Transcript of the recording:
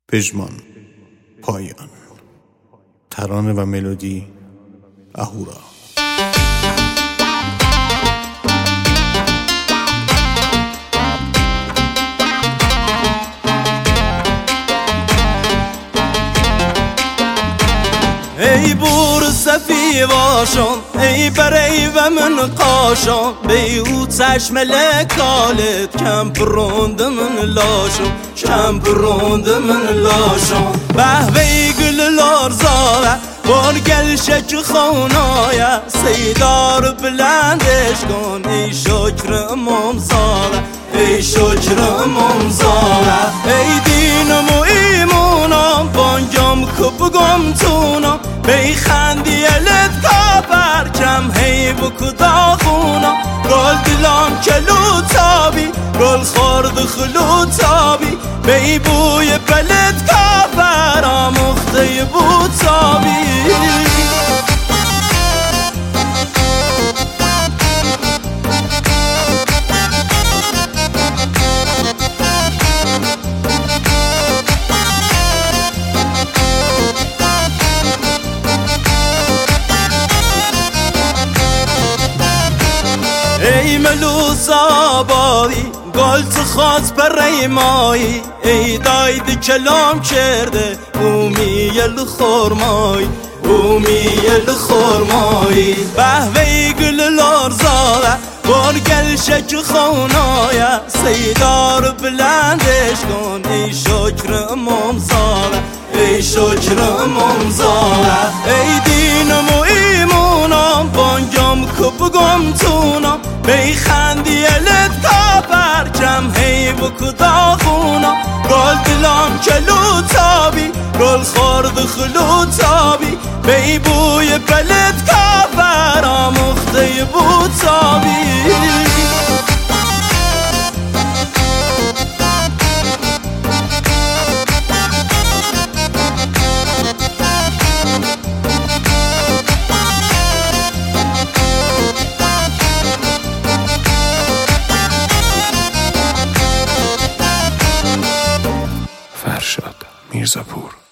پژمان، پایان. ترانه و ملودی اهورا. ای بورسفی واشم ای بری و من قاشم بی او چشم لکالت کم پروند من لاشم کم پروند من لاشم بهوی گل لارزاوه بارگل شک خونایا سیدار بلندش کن ای شکر امام زاوه ای شکر امام زاوه ای دینم و ایمونم بانگم کبگم تونم بی خندی لد کافر کم هی بکو داغونم گل دلم کلو تابی گل خورد خلو تابی بی بوی بلد کافر آمخته بو تابی ای ملوس آبایی گل تو خواست برای مایی ای داید کلام کرده اومیل خورمایی اومیل خورمایی بهوی گل لارزاوه بارگل شک خونایا سیدار بلندش کن ای شکر امام زاوه ای شکر امام زاوه ای دینم و ایمونم بانگم کبگم تونم بی خندی لد کافر کم هی بکو داغونم گل دلم کلو تابی گل خورد خلو تابی بی بوی بلد کافر آمخته بو تابی فرشاد میرزاپور.